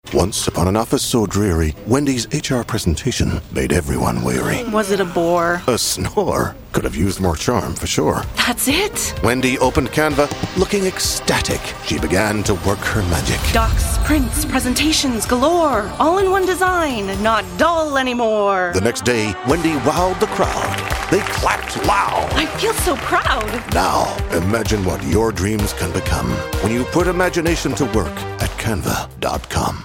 Once upon an office so dreary, Wendy's HR presentation made everyone weary. Was it a bore? A snore. Could have used more charm, for sure. That's it? Wendy opened Canva, looking ecstatic. She began to work her magic. Docs, prints, presentations galore. All in one design, not dull anymore. The next day, Wendy wowed the crowd. They clapped loud. I feel so proud. Now, imagine what your dreams can become when you put imagination to work at Canva.com.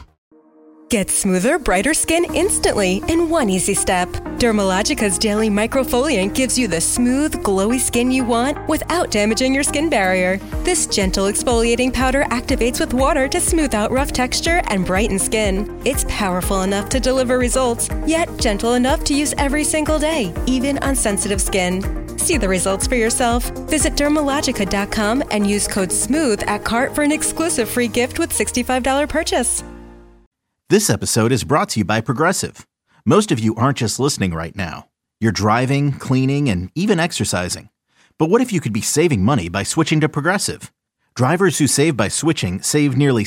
Get smoother, brighter skin instantly in one easy step. Dermalogica's daily microfoliant gives you the smooth, glowy skin you want without damaging your skin barrier. This gentle exfoliating powder activates with water to smooth out rough texture and brighten skin. It's powerful enough to deliver results, yet gentle enough to use every single day, even on sensitive skin. See the results for yourself. Visit Dermalogica.com and use code SMOOTH at cart for an exclusive free gift with $65 purchase. This episode is brought to you by Progressive. Most of you aren't just listening right now. You're driving, cleaning, and even exercising. But what if you could be saving money by switching to Progressive? Drivers who save by switching save nearly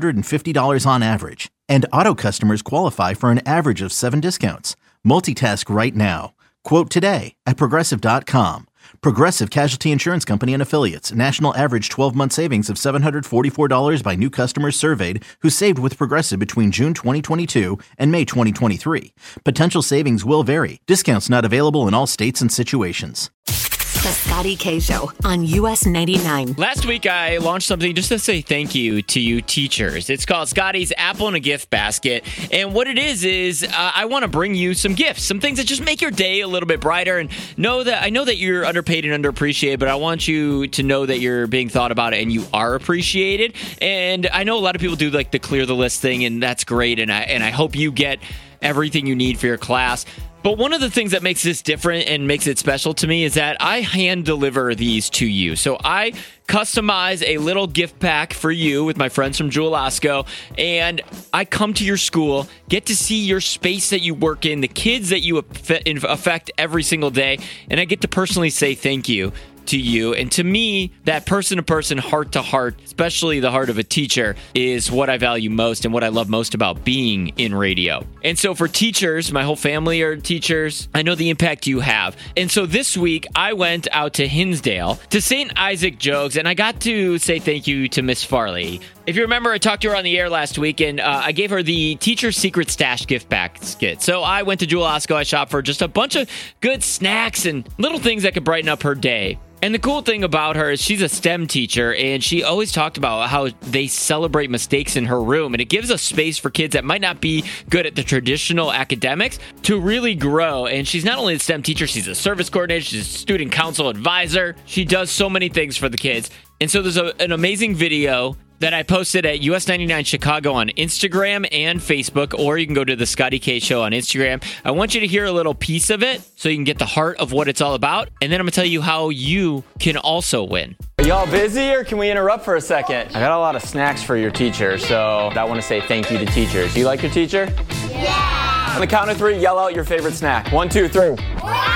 $750 on average. And auto customers qualify for an average of 7 discounts. Multitask right now. Quote today at Progressive.com. Progressive Casualty Insurance Company and Affiliates. National average 12-month savings of $744 by new customers surveyed who saved with Progressive between June 2022 and May 2023. Potential savings will vary. Discounts not available in all states and situations. The Scotty K Show on US 99. Last week, I launched something just to say thank you to you teachers. It's called Scotty's Apple in a Gift Basket. And what it is I want to bring you some gifts, some things that just make your day a little bit brighter. And I know that you're underpaid and underappreciated, but I want you to know that you're being thought about and you are appreciated. And I know a lot of people do like the clear the list thing, and that's great. And I hope you get everything you need for your class. But one of the things that makes this different and makes it special to me is that I hand deliver these to you. So I customize a little gift pack for you with my friends from Jewel Osco, and I come to your school, get to see your space that you work in, the kids that you affect every single day, and I get to personally say thank you to you. And to me, that person-to-person, heart-to-heart, especially the heart of a teacher, is what I value most and what I love most about being in radio. And so for teachers, my whole family are teachers, I know the impact you have. And so this week, I went out to Hinsdale to St. Isaac Jogues, and I got to say thank you to Miss Farley. If you remember, I talked to her on the air last week, and I gave her the Teacher Secret Stash gift basket. So I went to Jewel Osco, I shopped for just a bunch of good snacks and little things that could brighten up her day. And the cool thing about her is she's a STEM teacher, and she always talked about how they celebrate mistakes in her room, and it gives a space for kids that might not be good at the traditional academics to really grow. And she's not only a STEM teacher, she's a service coordinator, she's a student council advisor. She does so many things for the kids. And so there's an amazing video that I posted at US 99 Chicago on Instagram and Facebook, or you can go to the Scotty K Show on Instagram. I want you to hear a little piece of it so you can get the heart of what it's all about, and then I'm going to tell you how you can also win. Are y'all busy, or can we interrupt for a second? I got a lot of snacks for your teacher, so I want to say thank you to teachers. Do you like your teacher? Yeah! On the count of 3, yell out your favorite snack. 1, 2, 3. Wow!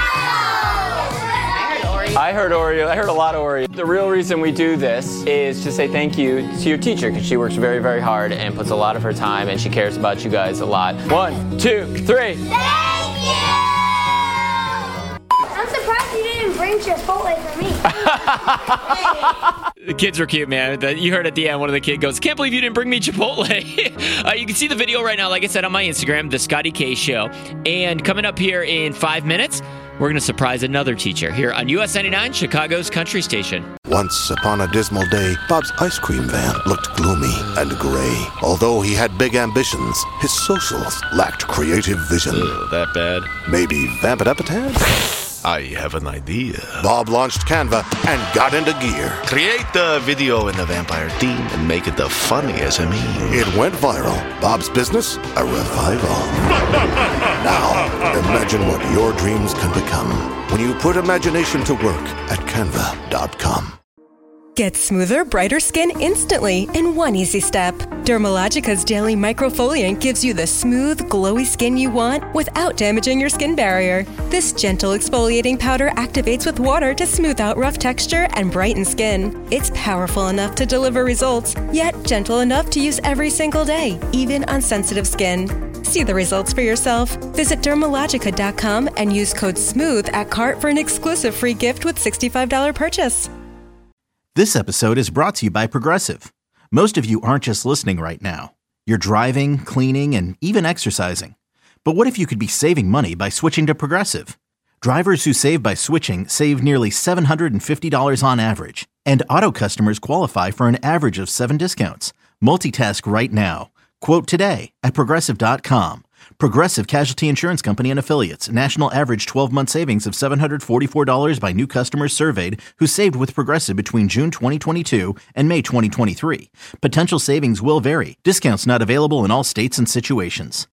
I heard Oreo. I heard a lot of Oreo. The real reason we do this is to say thank you to your teacher, because she works very, very hard and puts a lot of her time, and she cares about you guys a lot. 1, 2, 3. Thank you! I'm surprised you didn't bring Chipotle for me. The kids are cute, man. You heard at the end, one of the kids goes, "Can't believe you didn't bring me Chipotle." You can see the video right now, like I said, on my Instagram, The Scotty K Show. And coming up here in 5 minutes, we're going to surprise another teacher here on US 99, Chicago's country station. Once upon a dismal day, Bob's ice cream van looked gloomy and gray. Although he had big ambitions, his socials lacked creative vision. That bad? Maybe vamp it up a tad? I have an idea. Bob launched Canva and got into gear. Create the video in the vampire theme and make it the funniest of me. It went viral. Bob's business, a revival. Now, imagine what your dreams can become when you put imagination to work at Canva.com. Get smoother, brighter skin instantly in one easy step. Dermalogica's Daily Microfoliant gives you the smooth, glowy skin you want without damaging your skin barrier. This gentle exfoliating powder activates with water to smooth out rough texture and brighten skin. It's powerful enough to deliver results, yet gentle enough to use every single day, even on sensitive skin. See the results for yourself. Visit Dermalogica.com and use code SMOOTH at cart for an exclusive free gift with $65 purchase. This episode is brought to you by Progressive. Most of you aren't just listening right now. You're driving, cleaning, and even exercising. But what if you could be saving money by switching to Progressive? Drivers who save by switching save nearly $750 on average. And auto customers qualify for an average of 7 discounts. Multitask right now. Quote today at Progressive.com. Progressive Casualty Insurance Company and Affiliates. National average 12-month savings of $744 by new customers surveyed who saved with Progressive between June 2022 and May 2023. Potential savings will vary. Discounts not available in all states and situations.